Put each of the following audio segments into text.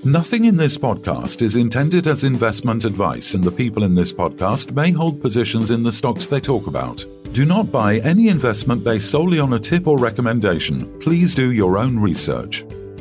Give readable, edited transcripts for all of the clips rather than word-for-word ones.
Nothing in this podcast is intended as investment advice, and the people in this podcast may hold positions in the stocks they talk about. Do not buy any investment based solely on a tip or recommendation. Please do your own research.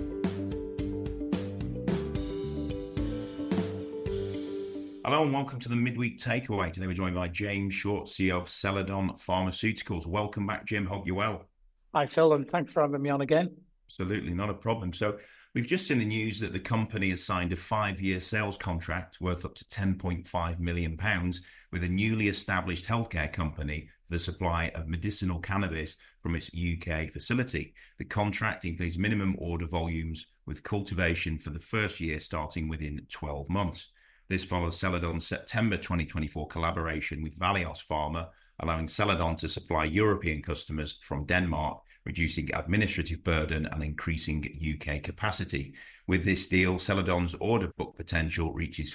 Hello and welcome to the Midweek Takeaway. Today we're joined by James Short, CEO of Celadon Pharmaceuticals. Welcome back, Jim. Hope you're well. Hi, Phil, and thanks for having me on again. Absolutely, not a problem. So we've just seen the news that the company has signed a 5-year sales contract worth up to £10.5 million with a newly established healthcare company for the supply of medicinal cannabis from its UK facility. The contract includes minimum order volumes with cultivation for the first year starting within 12 months. This follows Celadon's September 2024 collaboration with Valios Pharma, allowing Celadon to supply European customers from Denmark, reducing administrative burden and increasing UK capacity. With this deal, Celadon's order book potential reaches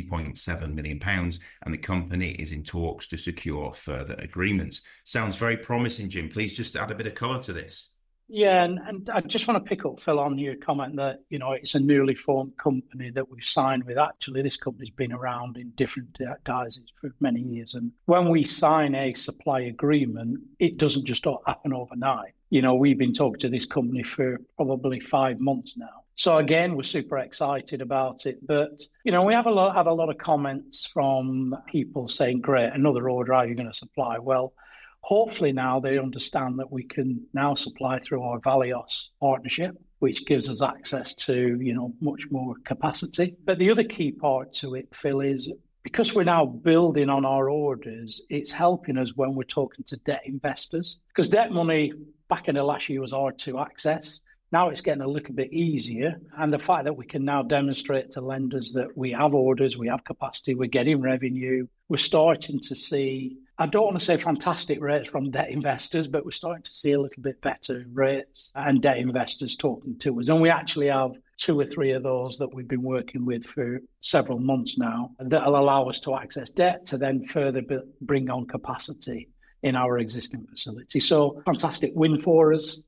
£40.7 million, and the company is in talks to secure further agreements. Sounds very promising, Jim. Please just add a bit of colour to this. Yeah, and I just want to pick up, Phil, on your comment that, it's a newly formed company that we've signed with. Actually, this company's been around in different guises for many years. And when we sign a supply agreement, it doesn't just happen overnight. We've been talking to this company for probably 5 months now. So again, we're super excited about it. But, we have a lot of comments from people saying, great, another order, how are you going to supply? Well, hopefully now they understand that we can now supply through our Valios partnership, which gives us access to, much more capacity. But the other key part to it, Phil, is because we're now building on our orders, it's helping us when we're talking to debt investors. Because debt money back in the last year was hard to access. Now it's getting a little bit easier. And the fact that we can now demonstrate to lenders that we have orders, we have capacity, we're getting revenue, we're starting to see, I don't want to say fantastic rates from debt investors, but we're starting to see a little bit better rates and debt investors talking to us. And we actually have 2 or 3 of those that we've been working with for several months now that'll allow us to access debt to then further bring on capacity in our existing facility. So fantastic win for us.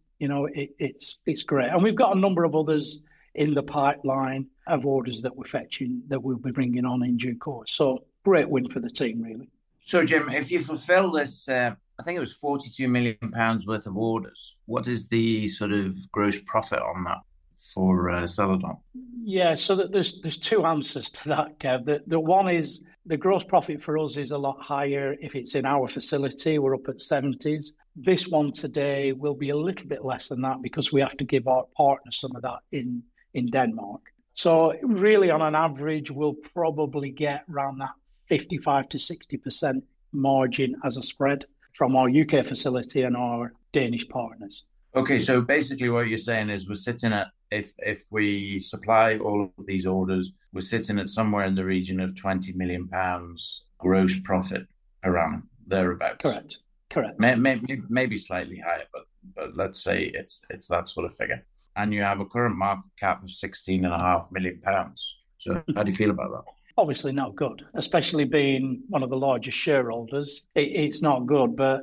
It's great. And we've got a number of others in the pipeline of orders that we're fetching that we'll be bringing on in due course. So great win for the team, really. So, Jim, if you fulfill this, I think it was £42 million worth of orders, what is the sort of gross profit on that for Celadon? Yeah, so there's 2 answers to that, Kev. The one is the gross profit for us is a lot higher if it's in our facility. We're up at 70s. This one today will be a little bit less than that because we have to give our partners some of that in Denmark. So really on an average, we'll probably get around that 55 to 60% margin as a spread from our UK facility and our Danish partners. Okay, so basically what you're saying is we're sitting at, if we supply all of these orders, we're sitting at somewhere in the region of £20 million gross profit around thereabouts. Correct. Maybe slightly higher, but let's say it's that sort of figure. And you have a current market cap of £16.5 million. So how do you feel about that? Obviously not good, especially being one of the largest shareholders. It's not good, but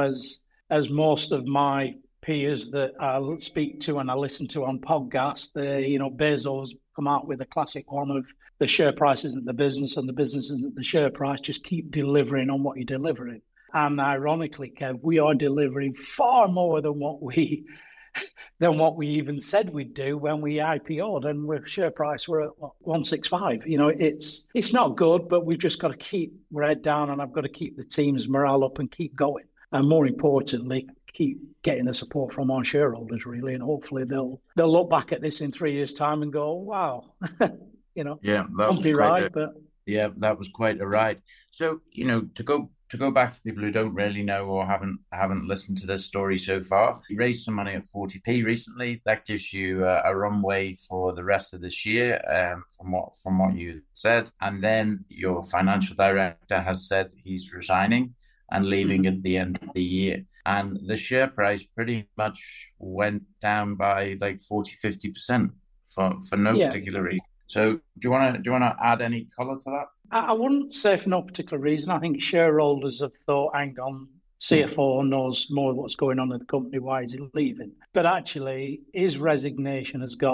as most of my peers that I speak to and I listen to on podcasts, Bezos come out with a classic one of the share price isn't the business and the business isn't the share price. Just keep delivering on what you're delivering. And ironically, Kev, we are delivering far more than what we even said we'd do when we IPO'd, and with share price we're at 165. It's not good, but we've just got to keep our head down, and I've got to keep the team's morale up and keep going. And more importantly, keep getting the support from our shareholders, really, and hopefully they'll look back at this in 3 years' time and go, wow, Yeah, that was right, but yeah, that was quite a ride. So, to go back for people who don't really know or haven't listened to this story so far, you raised some money at 40p recently. That gives you a runway for the rest of this year, from what you said. And then your financial director has said he's resigning and leaving at the end of the year. And the share price pretty much went down by like 40-50% for no particular reason. So do you want to add any colour to that? I wouldn't say for no particular reason. I think shareholders have thought, hang on, CFO knows more of what's going on in the company, why is he leaving? But actually, his resignation has got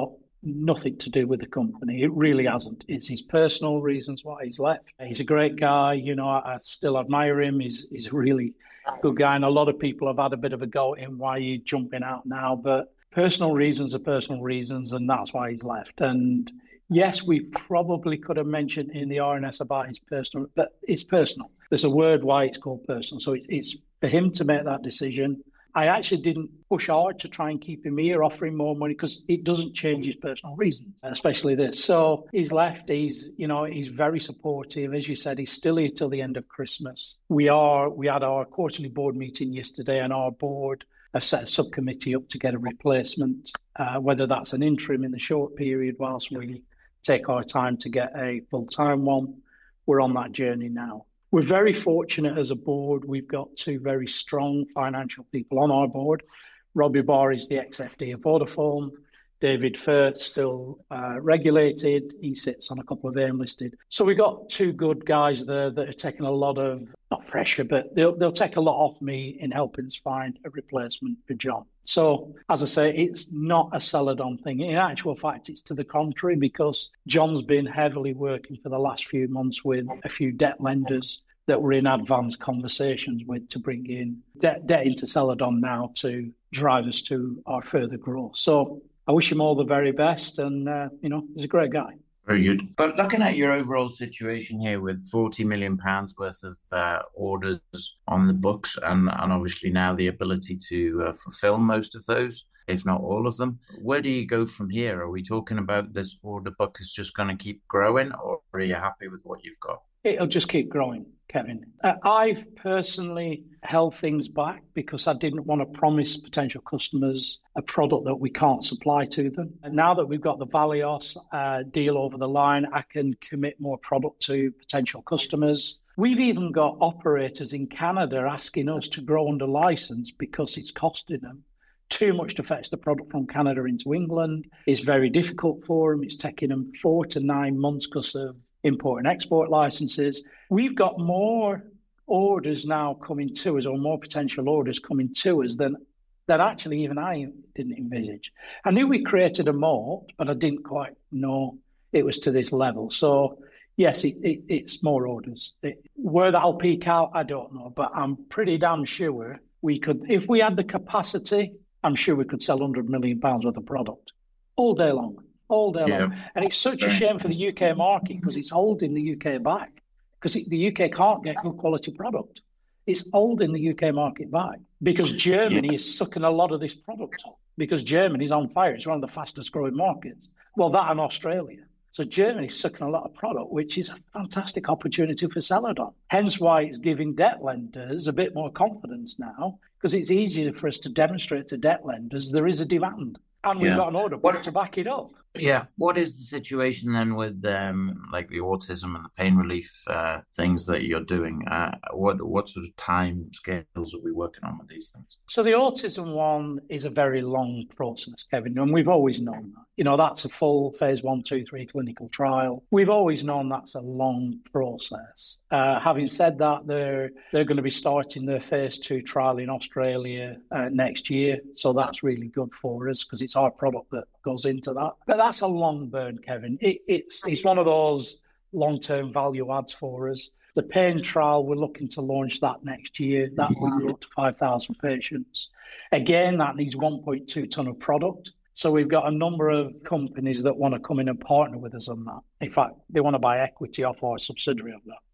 nothing to do with the company. It really hasn't. It's his personal reasons why he's left. He's a great guy. You know, I still admire him. He's a really good guy. And a lot of people have had a bit of a go at him, why are you jumping out now? But personal reasons are personal reasons, and that's why he's left. And yes, we probably could have mentioned in the RNS about his personal, but it's personal. There's a word why it's called personal. So it's for him to make that decision. I actually didn't push hard to try and keep him here, offer him more money, because it doesn't change his personal reasons, especially this. So he's left. He's very supportive. As you said, he's still here till the end of Christmas. We had our quarterly board meeting yesterday, and our board have set a subcommittee up to get a replacement, whether that's an interim in the short period whilst we take our time to get a full-time one. We're on that journey now. We're very fortunate as a board. We've got two very strong financial people on our board. Robbie Barr is the ex-FD of Vodafone. David Firth, still regulated. He sits on a couple of AIM listed. So we've got two good guys there that are taking a lot of, not pressure, but they'll take a lot off me in helping us find a replacement for John. So, as I say, it's not a Celadon thing. In actual fact, it's to the contrary, because John's been heavily working for the last few months with a few debt lenders that we're in advanced conversations with to bring in debt into Celadon now to drive us to our further growth. So I wish him all the very best, and, he's a great guy. Very good. But looking at your overall situation here with £40 million worth of orders on the books, and obviously now the ability to fulfill most of those, if not all of them, where do you go from here? Are we talking about this order book is just going to keep growing, or are you happy with what you've got? It'll just keep growing, Kevin. I've personally held things back because I didn't want to promise potential customers a product that we can't supply to them. And now that we've got the Valios deal over the line, I can commit more product to potential customers. We've even got operators in Canada asking us to grow under license because it's costing them too much to fetch the product from Canada into England. It's very difficult for them. It's taking them 4 to 9 months because of import and export licenses. We've got more orders now coming to us, or more potential orders coming to us than actually even I didn't envisage. I knew we created a moat, but I didn't quite know it was to this level. So yes, it's more orders. Where that'll peak out, I don't know, but I'm pretty damn sure we could, if we had the capacity, I'm sure we could sell £100 million worth of product all day long. All day long. And it's such a shame for the UK market, because it's holding the UK back, because the UK can't get good quality product. It's holding the UK market back because Germany is sucking a lot of this product up, because Germany's on fire. It's one of the fastest growing markets. Well, that and Australia. So Germany's sucking a lot of product, which is a fantastic opportunity for Celadon. Hence why it's giving debt lenders a bit more confidence now, because it's easier for us to demonstrate to debt lenders there is a demand. And we've got an order book to back it up. Yeah. What is the situation then with like the autism and the pain relief things that you're doing? What sort of time scales are we working on with these things? So the autism one is a very long process, Kevin, and we've always known that. You know, that's a full phase 1, 2, 3 clinical trial. We've always known that's a long process. Having said that, they're going to be starting their phase 2 trial in Australia next year. So that's really good for us, because it's our product that goes into that. But that's a long burn, Kevin. It's one of those long-term value adds for us. The pain trial, we're looking to launch that next year. That will go up to 5,000 patients. Again, that needs 1.2 ton of product. So we've got a number of companies that want to come in and partner with us on that. In fact, they want to buy equity off our subsidiary of that.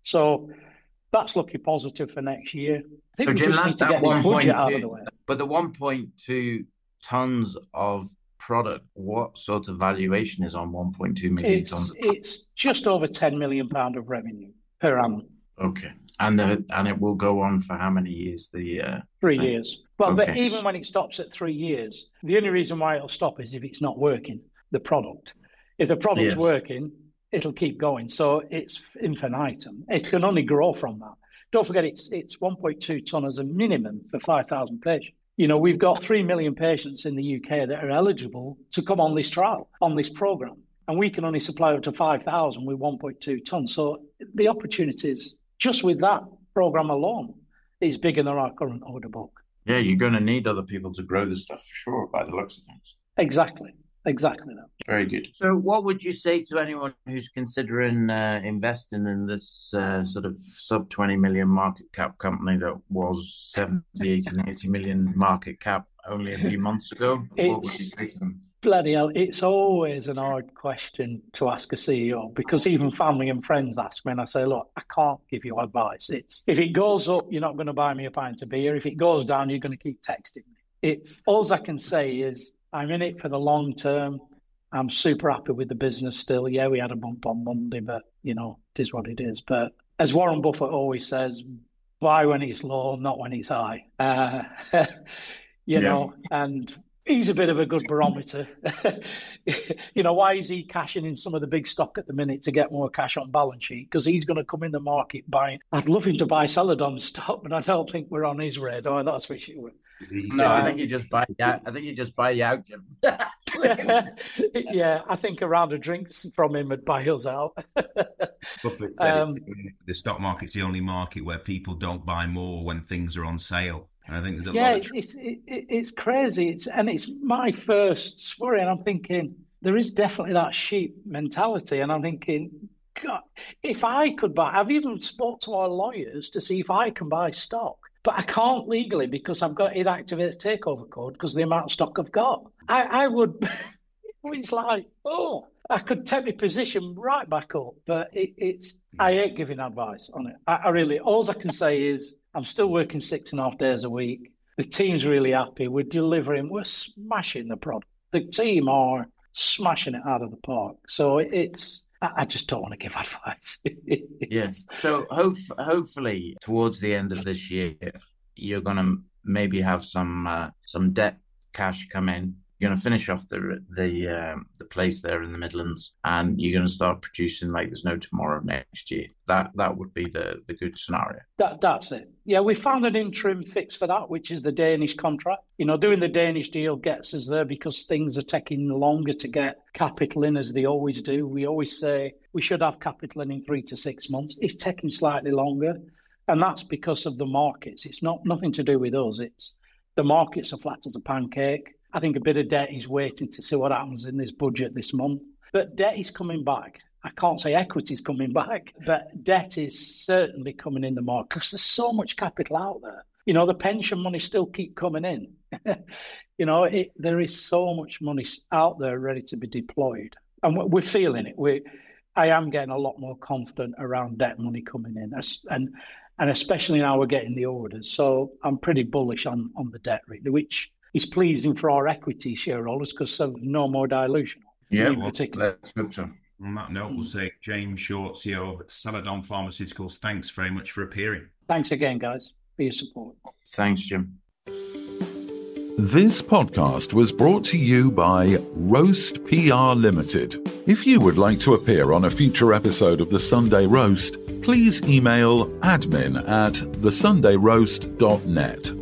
So that's looking positive for next year. I think we just need to get this budget out of the way. But the 1.2 tons of product, what sort of valuation is on 1.2 million tons? It's just over £10 million of revenue per annum. Okay. And it will go on for how many years? 3 years. Well, okay. But even when it stops at 3 years, the only reason why it'll stop is if it's not working, the product. If the product's working, it'll keep going. So it's infinitum. It can only grow from that. Don't forget, it's 1.2 ton as a minimum for 5,000 patients. You know, we've got 3 million patients in the UK that are eligible to come on this trial, on this program. And we can only supply up to 5,000 with 1.2 tons. So the opportunities just with that program alone is bigger than our current order book. Yeah, you're going to need other people to grow this stuff for sure, by the looks of things. Exactly. Exactly that. Very good. So what would you say to anyone who's considering investing in this sort of sub 20 million market cap company that was 70, 80, 80 million market cap only a few months ago? What would you say to them? Bloody hell, it's always an hard question to ask a CEO, because even family and friends ask me and I say, look, I can't give you advice. It's if it goes up, you're not going to buy me a pint of beer. If it goes down, you're going to keep texting me. It's all I can say is I'm in it for the long term. I'm super happy with the business still. Yeah, we had a bump on Monday, but, it is what it is. But as Warren Buffett always says, buy when it's low, not when it's high. And he's a bit of a good barometer. Why is he cashing in some of the big stock at the minute to get more cash on balance sheet? Because he's going to come in the market buying. I'd love him to buy Celadon stock, but I don't think we're on his radar. That's for sure. No, I think you just buy. I think you just buy you out, Jim. Yeah, I think a round of drinks from him would buy us out. Buffett said the stock market's the only market where people don't buy more when things are on sale. And I think there's a lot of it's crazy. It's my first worry, and I'm thinking there is definitely that sheep mentality, and I'm thinking, God, if I could buy, I've even spoke to our lawyers to see if I can buy stock. But I can't legally because I've got inactivated takeover code because of the amount of stock I've got. I would, it's like, I could take my position right back up. But I hate giving advice on it. I really, all I can say is I'm still working 6.5 days a week. The team's really happy. We're delivering. We're smashing the product. The team are smashing it out of the park. So I just don't want to give advice. Yes. So hopefully towards the end of this year, you're going to maybe have some debt cash come in. You're going to finish off the place there in the Midlands, and you're going to start producing like there's no tomorrow next year. That would be the good scenario. That's it. Yeah, we found an interim fix for that, which is the Danish contract. Doing the Danish deal gets us there because things are taking longer to get capital in, as they always do. We always say we should have capital in 3 to 6 months. It's taking slightly longer, and that's because of the markets. It's nothing to do with us. It's the markets are flat as a pancake. I think a bit of debt is waiting to see what happens in this budget this month. But debt is coming back. I can't say equity is coming back, but debt is certainly coming in the market because there's so much capital out there. The pension money still keep coming in. There is so much money out there ready to be deployed. And we're feeling it. I am getting a lot more confident around debt money coming in. And especially now we're getting the orders. So I'm pretty bullish on the debt, really, which is pleasing for our equity shareholders because of no more dilution. Yeah, let's hope so. On that note, we'll say James Short, CEO of Celadon Pharmaceuticals, thanks very much for appearing. Thanks again, guys, for your support. Thanks, Jim. This podcast was brought to you by Roast PR Limited. If you would like to appear on a future episode of The Sunday Roast, please email admin@thesundayroast.net.